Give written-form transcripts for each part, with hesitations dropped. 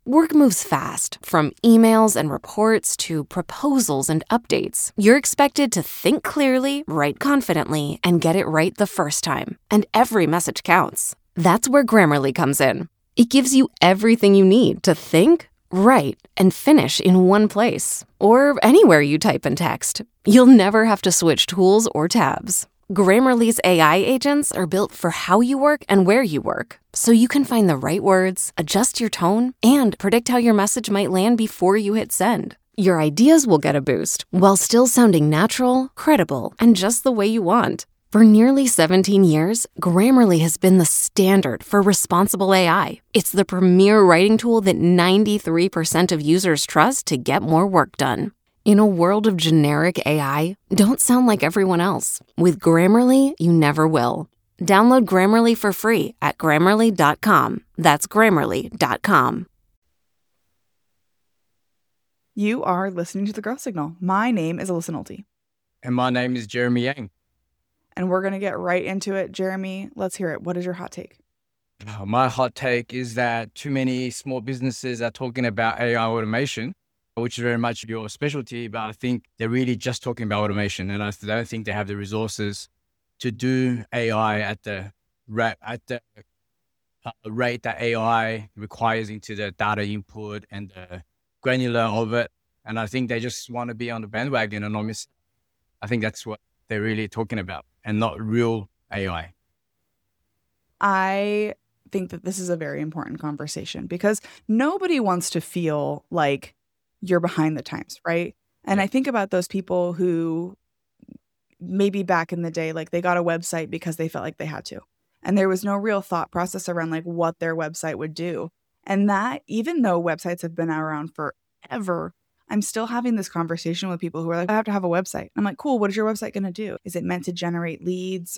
Work moves fast, from emails and reports to proposals and updates. You're expected to think clearly, write confidently, and get it right the first time. And every message counts. That's where Grammarly comes in. It gives you everything you need to think, write, and finish in one place. Or anywhere you type and text. You'll never have to switch tools or tabs. Grammarly's AI agents are built for how you work and where you work, so you can find the right words, adjust your tone, and predict how your message might land before you hit send. Your ideas will get a boost while still sounding natural, credible, and just the way you want. For nearly 17 years, Grammarly has been the standard for responsible AI. It's the premier writing tool that 93% of users trust to get more work done. In a world of generic AI, don't sound like everyone else. With Grammarly, you never will. Download Grammarly for free at Grammarly.com. That's Grammarly.com. You are listening to The Growth Signal. My name is Alyssa Nolte. And my name is Jeremy Yang. And we're going to get right into it. Jeremy, let's hear it. What is your hot take? My hot take is that too many small businesses are talking about AI automation, which is very much your specialty, but I think they're really just talking about automation. And I don't think they have the resources to do AI at the rate that AI requires into the data input and the granular of it. And I think they just want to be on the bandwagon and I think that's what they're really talking about and not real AI. I think that this is a very important conversation because nobody wants to feel like you're behind the times, right? And I think about those people who maybe back in the day, like they got a website because they felt like they had to. And there was no real thought process around like what their website would do. And that, even though websites have been around forever, I'm still having this conversation with people who are like, I have to have a website. I'm like, cool, what is your website going to do? Is it meant to generate leads?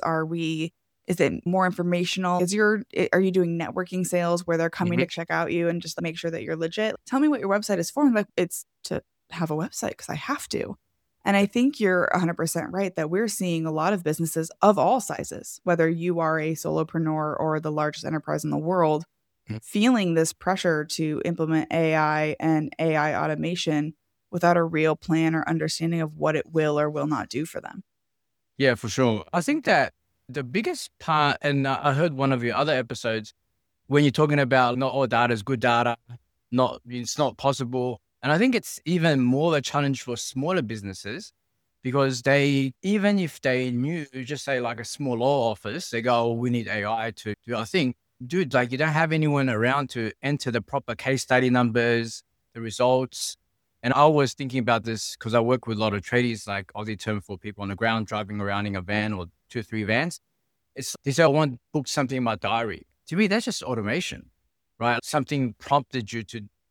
Is it more informational? Are you doing networking sales where they're coming to check out you and just make sure that you're legit? Tell me what your website is for. I'm like, it's to have a website because I have to. And I think you're 100% right that we're seeing a lot of businesses of all sizes, whether you are a solopreneur or the largest enterprise in the world, feeling this pressure to implement AI and AI automation without a real plan or understanding of what it will or will not do for them. Yeah, for sure. I think that the biggest part, and I heard one of your other episodes, when you're talking about not all data is good data, it's not possible. And I think it's even more a challenge for smaller businesses because even if they knew, just say like a small law office, they go, oh, we need AI to do our thing. Dude, like you don't have anyone around to enter the proper case study numbers, the results. And I was thinking about this because I work with a lot of tradies, like Aussie term for people on the ground driving around in a van or 2 or 3 vans. They say, I want to book something in my diary. To me, that's just automation, right? Something prompted you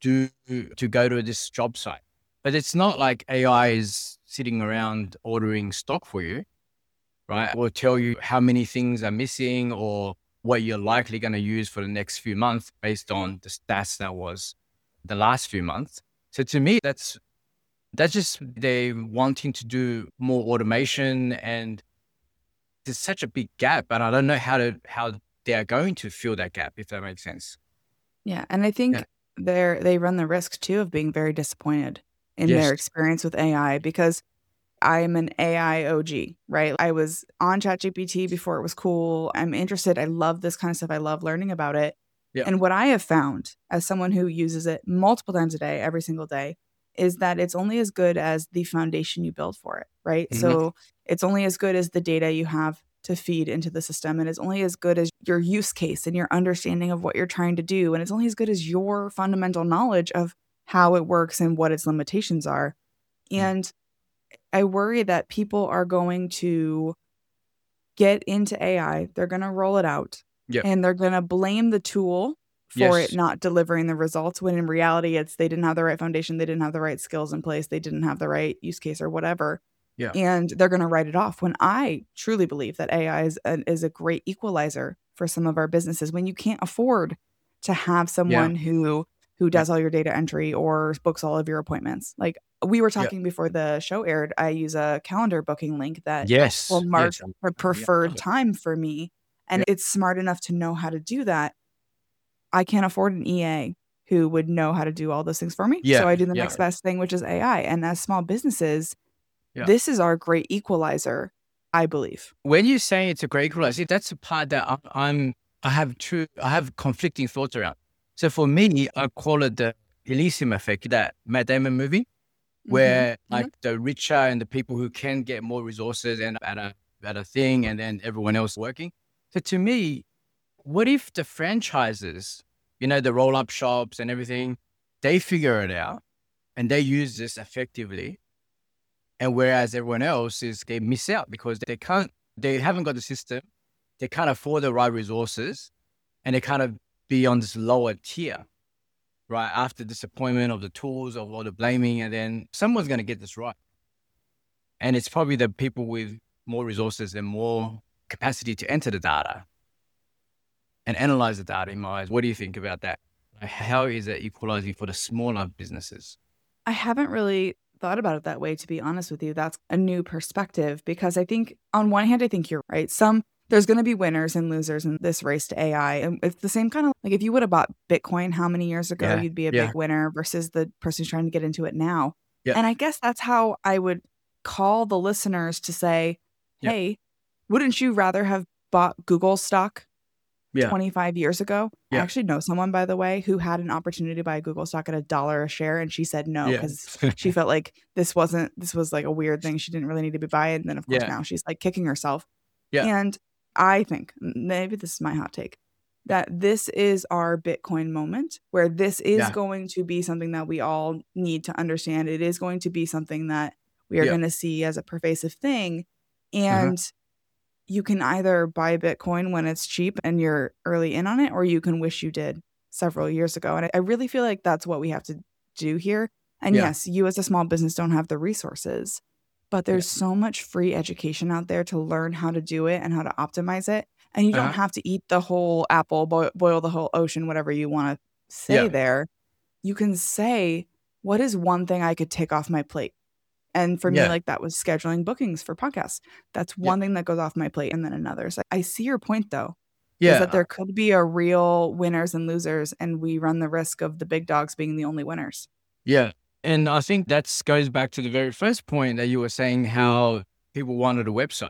to go to this job site. But it's not like AI is sitting around ordering stock for you, right? Or tell you how many things are missing or what you're likely going to use for the next few months based on the stats that was the last few months. So to me, that's just they wanting to do more automation, and there's such a big gap, and I don't know how they are going to fill that gap, if that makes sense. Yeah, and I think they run the risk too of being very disappointed in their experience with AI because I'm an AI OG, right? I was on ChatGPT before it was cool. I'm interested. I love this kind of stuff. I love learning about it. Yeah. And what I have found as someone who uses it multiple times a day, every single day, is that it's only as good as the foundation you build for it, right? Mm-hmm. So it's only as good as the data you have to feed into the system. And it's only as good as your use case and your understanding of what you're trying to do. And it's only as good as your fundamental knowledge of how it works and what its limitations are. And I worry that people are going to get into AI. They're going to roll it out. Yep. And they're going to blame the tool for it not delivering the results, when in reality, it's they didn't have the right foundation, they didn't have the right skills in place, they didn't have the right use case or whatever. Yeah. And they're going to write it off, when I truly believe that AI is a great equalizer for some of our businesses. When you can't afford to have someone who does all your data entry or books all of your appointments. Like we were talking before the show aired, I use a calendar booking link that will mark a preferred time for me. And it's smart enough to know how to do that. I can't afford an EA. who would know how to do all those things for me. So I do the next best thing, which is AI. And as small businesses, this is our great equalizer, I believe. When you say it's a great equalizer, that's a part that I have conflicting thoughts around. So for me, I call it the Elysium effect, that Matt Damon movie, where the richer and the people who can get more resources and at a thing, and then everyone else working. So to me, what if the franchises, the roll-up shops and everything, they figure it out and they use this effectively, and whereas everyone else they miss out because they haven't got the system, they can't afford the right resources, and they kind of be on this lower tier, right? After disappointment of the tools, of all the blaming, and then someone's going to get this right. And it's probably the people with more resources and more capacity to enter the data and analyze the data in my eyes. What do you think about that? How is it equalizing for the smaller businesses? I haven't really thought about it that way, to be honest with you. That's a new perspective, because I think on one hand, I think you're right. There's going to be winners and losers in this race to AI. And it's the same kind of like if you would have bought Bitcoin how many years ago, you'd be a big winner versus the person who's trying to get into it now. And I guess that's how I would call the listeners to say, hey, wouldn't you rather have bought Google stock 25 years ago? I actually know someone, by the way, who had an opportunity to buy Google stock at $1 a share, and she said no because she felt like this was like a weird thing. She didn't really need to be buying. And then of course now she's like kicking herself. And I think, maybe this is my hot take, that this is our Bitcoin moment, where this is going to be something that we all need to understand. It is going to be something that we are going to see as a pervasive thing. And you can either buy Bitcoin when it's cheap and you're early in on it, or you can wish you did several years ago. And I really feel like that's what we have to do here. And yes, you as a small business don't have the resources, but there's so much free education out there to learn how to do it and how to optimize it. And you don't have to eat the whole apple, boil the whole ocean, whatever you want to say there. You can say, what is one thing I could take off my plate? And for me, like that was scheduling bookings for podcasts. That's one thing that goes off my plate, and then another. So I see your point, though, is that there could be a real winners and losers, and we run the risk of the big dogs being the only winners. Yeah. And I think that goes back to the very first point that you were saying, how people wanted a website.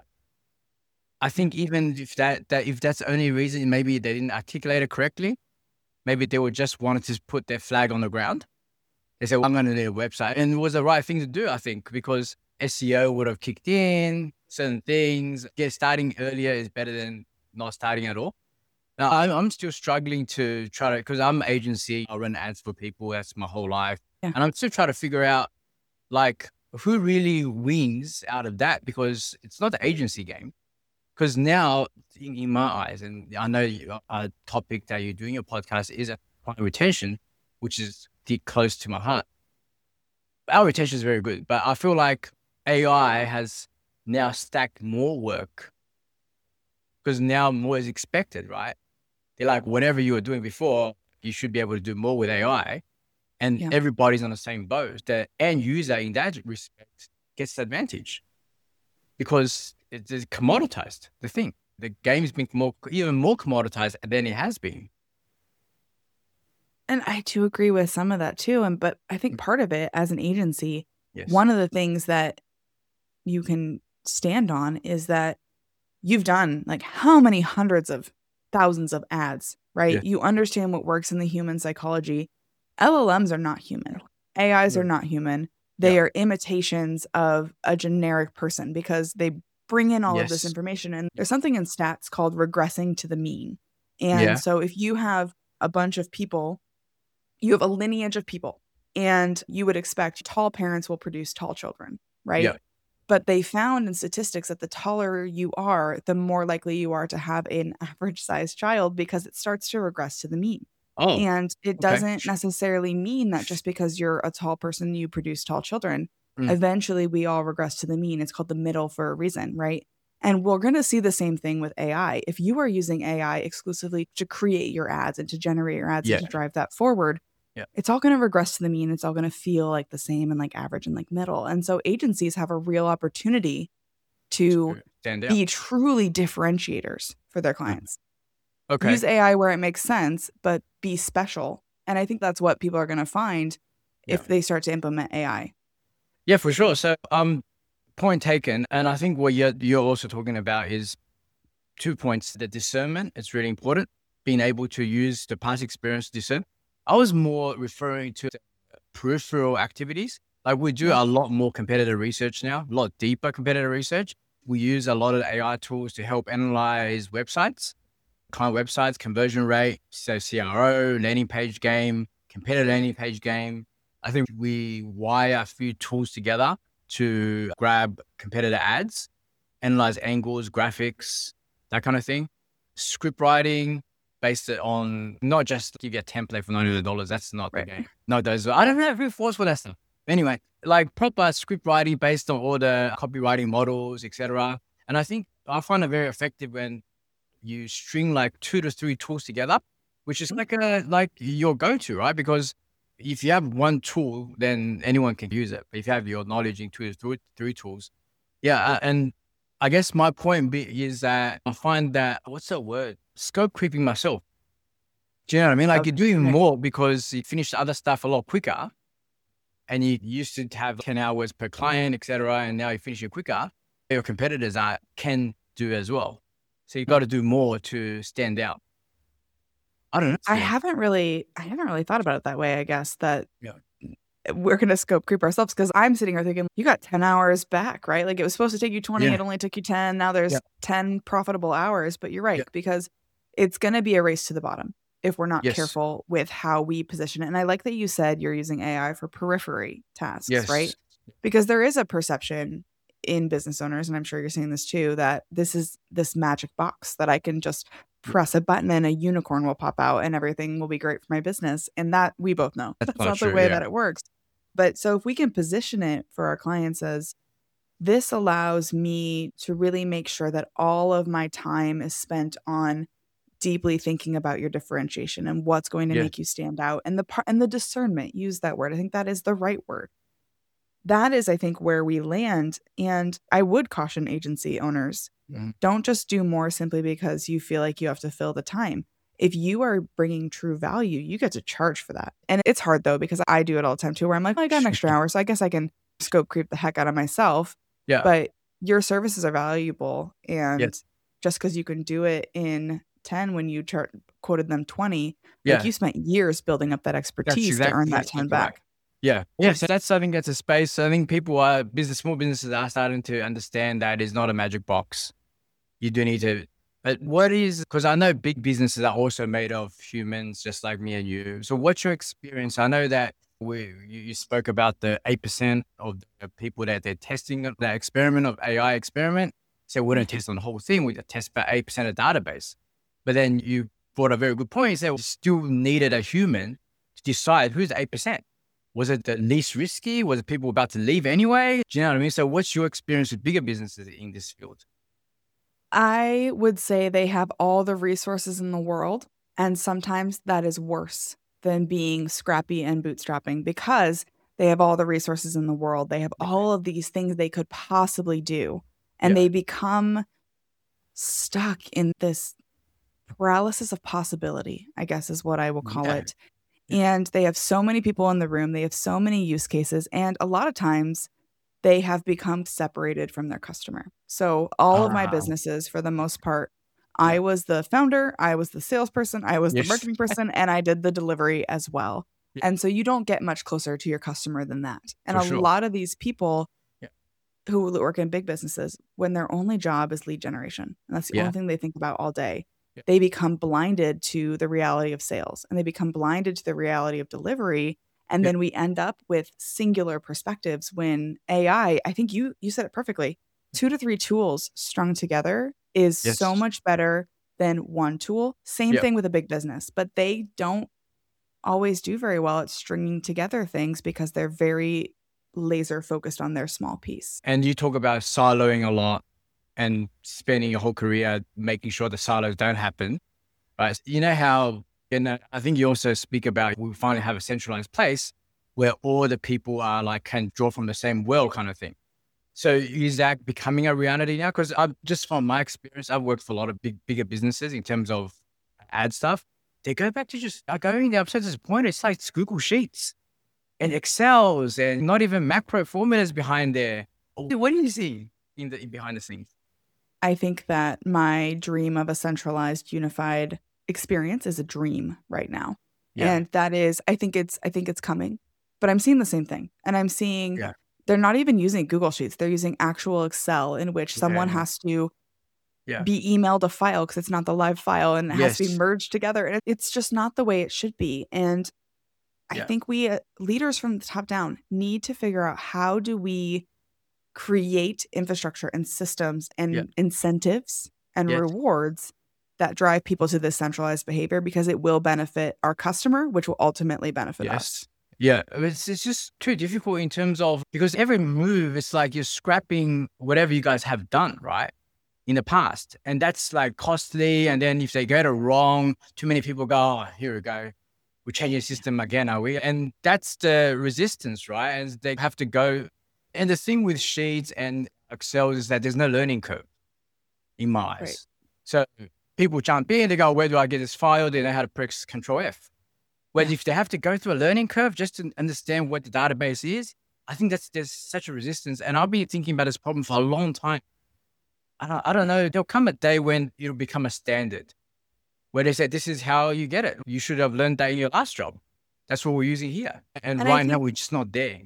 I think even if that's the only reason, maybe they didn't articulate it correctly. Maybe they would just wanted to put their flag on the ground. They said, well, I'm going to need a website. And it was the right thing to do, I think, because SEO would have kicked in certain things. Starting earlier is better than not starting at all. Now, I'm still struggling to try to, because I'm an agency, I run ads for people. That's my whole life. And I'm still trying to figure out, like, who really wins out of that, because it's not the agency game. Because now, in my eyes, and I know a topic that you're doing your podcast is client retention, which is close to my heart. Our retention is very good, but I feel like AI has now stacked more work because now more is expected, right? They're like, whatever you were doing before, you should be able to do more with AI. And everybody's on the same boat. The end user in that respect gets the advantage because it's commoditized, the thing. The game's been even more commoditized than it has been. And I do agree with some of that too. But I think part of it as an agency, one of the things that you can stand on is that you've done like how many hundreds of thousands of ads, right? You understand what works in the human psychology. LLMs are not human. AIs are not human. They are imitations of a generic person because they bring in all of this information. And there's something in stats called regressing to the mean. And so if you have a bunch of people, you have a lineage of people, and you would expect tall parents will produce tall children, right? Yeah. But they found in statistics that the taller you are, the more likely you are to have an average sized child because it starts to regress to the mean. Oh, and it doesn't necessarily mean that just because you're a tall person, you produce tall children. Eventually, we all regress to the mean. It's called the middle for a reason, right? And we're going to see the same thing with AI. If you are using AI exclusively to create your ads and to generate your ads and to drive that forward, it's all going to regress to the mean. It's all going to feel like the same and like average and like middle. And so agencies have a real opportunity to be truly differentiators for their clients. Use AI where it makes sense, but be special And I think that's what people are going to find if they start to implement AI. Yeah, for sure. So, point taken. And I think what you're also talking about is 2 points. The discernment, it's really important. Being able to use the past experience to discern. I was more referring to peripheral activities. Like we do a lot more competitor research now, a lot deeper competitor research. We use a lot of AI tools to help analyze websites, client websites, conversion rate, so CRO, landing page game, competitor landing page game. I think we wire a few tools together to grab competitor ads, analyze angles, graphics, that kind of thing. Script writing based on not just give you a template for $900. That's not the game. No, those I don't have force for that stuff. Anyway, like proper script writing based on all the copywriting models, etc. And I think I find it very effective when you string like 2 to 3 tools together, which is like your go-to, right? Because if you have one tool, then anyone can use it. But if you have your knowledge in 2 to 3 tools, and I guess my point is that I find that, what's the word? Scope creeping myself. Do you know what I mean? Like you're doing more because you finish the other stuff a lot quicker. And you used to have 10 hours per client, etc. And now you finish it quicker. Your competitors can do as well. So you've got to do more to stand out. I don't know. I haven't really thought about it that way, I guess, that we're going to scope creep ourselves, because I'm sitting here thinking, you got 10 hours back, right? Like it was supposed to take you 20. It only took you 10. Now there's 10 profitable hours, but you're right, because it's going to be a race to the bottom if we're not careful with how we position it. And I like that you said you're using AI for periphery tasks, right? Because there is a perception in business owners, and I'm sure you're seeing this too, that this is this magic box that I can just press a button and a unicorn will pop out and everything will be great for my business. And that we both know that's not the way that it works. But so if we can position it for our clients as, this allows me to really make sure that all of my time is spent on deeply thinking about your differentiation and what's going to make you stand out, and the discernment, use that word. I think that is the right word. That is, I think, where we land. And I would caution agency owners, don't just do more simply because you feel like you have to fill the time. If you are bringing true value, you get to charge for that. And it's hard though, because I do it all the time too, where I'm like, I got an extra hour, so I guess I can scope creep the heck out of myself. Yeah. But your services are valuable. And just because you can do it in 10 when you quoted them 20, like you spent years building up that expertise to earn that 10 back. Yeah. So that's, I think that's a space. I think small businesses are starting to understand that it's not a magic box. You do need to, but because I know big businesses are also made of humans just like me and you. So what's your experience? I know that you spoke about the 8% of the people that they're testing the experiment of AI experiment. So we don't test on the whole thing. We test about 8% of database. But then you brought a very good point. You said we still needed a human to decide who's the 8%. Was it the least risky? Was it people about to leave anyway? Do you know what I mean? So what's your experience with bigger businesses in this field? I would say they have all the resources in the world. And sometimes that is worse than being scrappy and bootstrapping, because they have all the resources in the world. They have all of these things they could possibly do. And they become stuck in this paralysis of possibility, I guess is what I will call it. And they have so many people in the room. They have so many use cases. And a lot of times they have become separated from their customer. So all of my businesses, for the most part, I was the founder, I was the salesperson, I was the marketing person, and I did the delivery as well. And so you don't get much closer to your customer than that. And lot of these people who work in big businesses, when their only job is lead generation, and that's the only thing they think about all day, they become blinded to the reality of sales, and they become blinded to the reality of delivery. And then we end up with singular perspectives when AI, I think you said it perfectly, 2 to 3 tools strung together is so much better than one tool. Same thing with a big business, but they don't always do very well at stringing together things because they're very laser focused on their small piece. And you talk about siloing a lot and spending your whole career making sure the silos don't happen, right? You know how, I think you also speak about, we finally have a centralized place where all the people are like, can draw from the same well kind of thing. So is that becoming a reality now? Because just from my experience, I've worked for a lot of bigger businesses in terms of ad stuff. they go back to just going there up to this point. It's like it's Google Sheets and Excels and not even macro formulas behind there. What do you see behind the scenes? I think that my dream of a centralized, unified experience is a dream right now. Yeah. And that is, I think it's coming, but I'm seeing the same thing. And I'm seeing they're not even using Google Sheets. They're using actual Excel in which someone has to be emailed a file because it's not the live file and it has to be merged together. And it's just not the way it should be. And I think we leaders from the top down need to figure out how do we create infrastructure and systems and incentives and rewards that drive people to this centralized behavior, because it will benefit our customer, which will ultimately benefit us. Yeah, it's just too difficult in terms of, because every move, it's like you're scrapping whatever you guys have done, right, in the past. And that's like costly. And then if they get it wrong, too many people go, oh, here we go. We're changing the system again, are we? And that's the resistance, right? And they have to go. And the thing with Sheets and Excel is that there's no learning curve in my eyes. Right. So people jump in, they go, where do I get this file? They know how to press Control F. Whereas if they have to go through a learning curve just to understand what the database is, I think there's such a resistance. And I'll be thinking about this problem for a long time. I don't know. There'll come a day when it'll become a standard where they say, this is how you get it. You should have learned that in your last job. That's what we're using here. And right now we're just not there.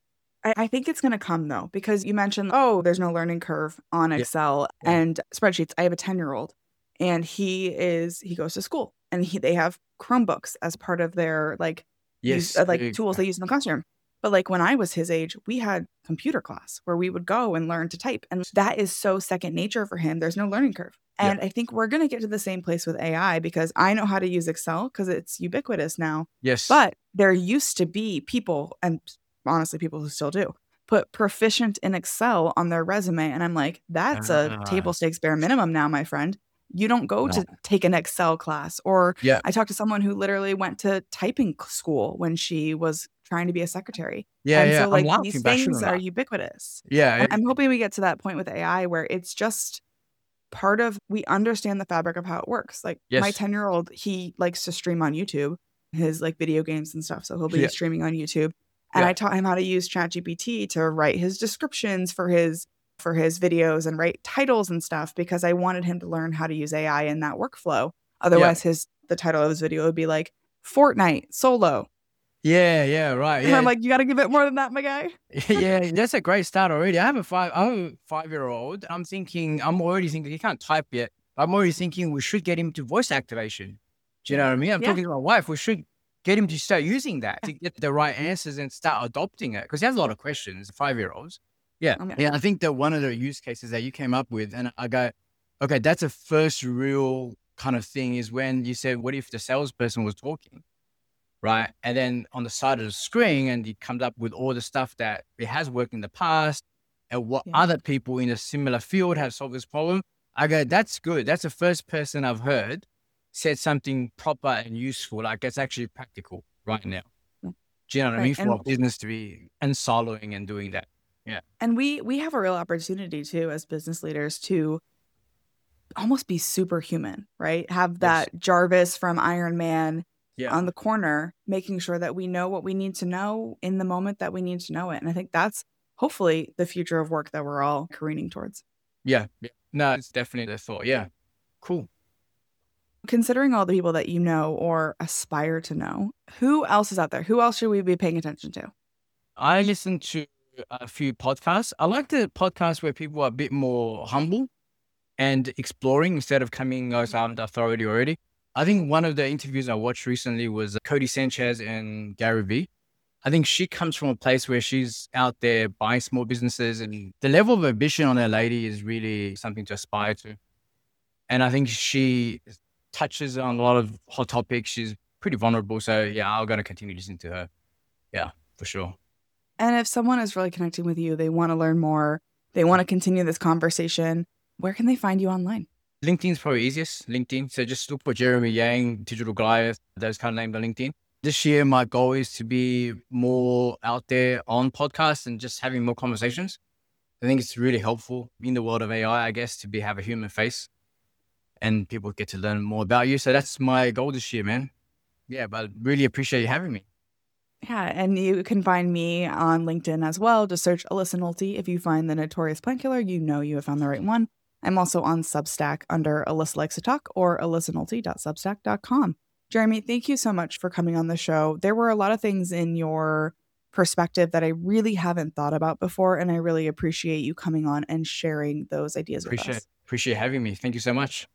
I think it's going to come though, because you mentioned, there's no learning curve on Excel and spreadsheets. I have a 10-year-old and he goes to school and they have Chromebooks as part of their tools they use in the classroom. But like when I was his age, we had computer class where we would go and learn to type. And that is so second nature for him. There's no learning curve. And I think we're going to get to the same place with AI, because I know how to use Excel because it's ubiquitous now. Yes. But there used to be people, and honestly, people who still do, put proficient in Excel on their resume. And I'm like, that's a table stakes bare minimum now, my friend. You don't go to take an Excel class. Or I talked to someone who literally went to typing school when she was trying to be a secretary. So like these things are ubiquitous. Yeah. I'm hoping we get to that point with AI where it's just part of, we understand the fabric of how it works. Like my 10-year-old, he likes to stream on YouTube, his like video games and stuff. So he'll be streaming on YouTube. And I taught him how to use ChatGPT to write his descriptions for his videos and write titles and stuff, because I wanted him to learn how to use AI in that workflow. Otherwise, the title of his video would be like Fortnite solo. Yeah, right. And I'm like, you got to give it more than that, my guy. Yeah, that's a great start already. I have a 5-year-old. I'm already thinking he can't type yet. I'm already thinking we should get him to voice activation. Do you know what I mean? I'm talking to my wife. We should get him to start using that to get the right answers and start adopting it, because he has a lot of questions, 5-year-olds. Yeah. I think that one of the use cases that you came up with, and I go, okay, that's a first real kind of thing, is when you said, what if the salesperson was talking, right? And then on the side of the screen, and he comes up with all the stuff that it has worked in the past and what other people in a similar field have solved this problem. I go, that's good. That's the first person I've heard said something proper and useful. Like it's actually practical right now. Do you know what I mean? For a business to be siloing and doing that. Yeah. And we have a real opportunity too, as business leaders, to almost be superhuman, right? Have that Jarvis from Iron Man on the corner, making sure that we know what we need to know in the moment that we need to know it. And I think that's hopefully the future of work that we're all careening towards. Yeah. No, it's definitely the thought. Yeah. Cool. Considering all the people that you know or aspire to know, who else is out there? Who else should we be paying attention to? I listen to a few podcasts. I like the podcasts where people are a bit more humble and exploring instead of coming as I'm the authority already. I think one of the interviews I watched recently was Cody Sanchez and Gary Vee. I think she comes from a place where she's out there buying small businesses, and the level of ambition on that lady is really something to aspire to. And I think she touches on a lot of hot topics. She's pretty vulnerable. So yeah, I'm going to continue listening to her. Yeah, for sure. And if someone is really connecting with you, they want to learn more, they want to continue this conversation, where can they find you online? LinkedIn's probably easiest, LinkedIn. So just look for Jeremy Yang, Digital Goliath, those kind of names on LinkedIn. This year, my goal is to be more out there on podcasts and just having more conversations. I think it's really helpful in the world of AI, I guess, to have a human face and people get to learn more about you. So that's my goal this year, man. Yeah, but really appreciate you having me. Yeah, and you can find me on LinkedIn as well. Just search Alyssa Nolte. If you find the Notorious Plant Killer, you know you have found the right one. I'm also on Substack under Alyssa Likes to Talk or alyssanolte.substack.com. Jeremy, thank you so much for coming on the show. There were a lot of things in your perspective that I really haven't thought about before, and I really appreciate you coming on and sharing those ideas with us. Appreciate having me. Thank you so much.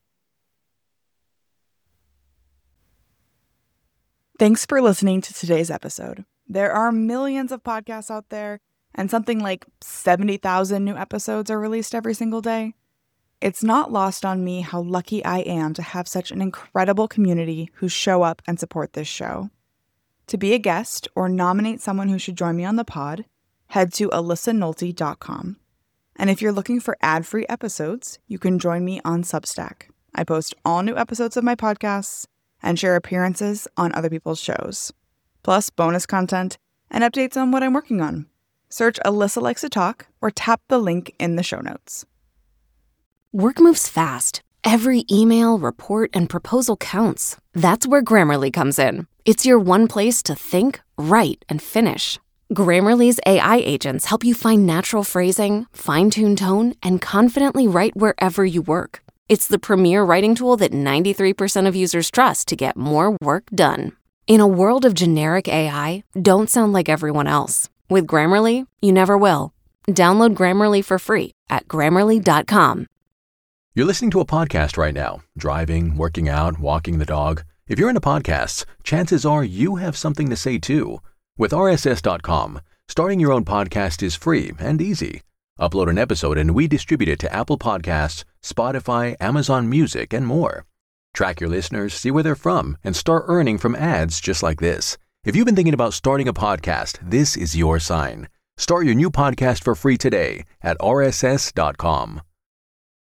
Thanks for listening to today's episode. There are millions of podcasts out there, and something like 70,000 new episodes are released every single day. It's not lost on me how lucky I am to have such an incredible community who show up and support this show. To be a guest or nominate someone who should join me on the pod, head to alyssanolte.com. And if you're looking for ad-free episodes, you can join me on Substack. I post all new episodes of my podcasts and share appearances on other people's shows, plus bonus content and updates on what I'm working on. Search Alyssa Likes to Talk or tap the link in the show notes. Work moves fast. Every email, report, and proposal counts. That's where Grammarly comes in. It's your one place to think, write, and finish. Grammarly's AI agents help you find natural phrasing, fine-tune tone, and confidently write wherever you work. It's the premier writing tool that 93% of users trust to get more work done. In a world of generic AI, don't sound like everyone else. With Grammarly, you never will. Download Grammarly for free at Grammarly.com. You're listening to a podcast right now, driving, working out, walking the dog. If you're into podcasts, chances are you have something to say too. With RSS.com, starting your own podcast is free and easy. Upload an episode and we distribute it to Apple Podcasts, Spotify, Amazon Music, and more. Track your listeners, see where they're from, and start earning from ads just like this. If you've been thinking about starting a podcast, this is your sign. Start your new podcast for free today at RSS.com.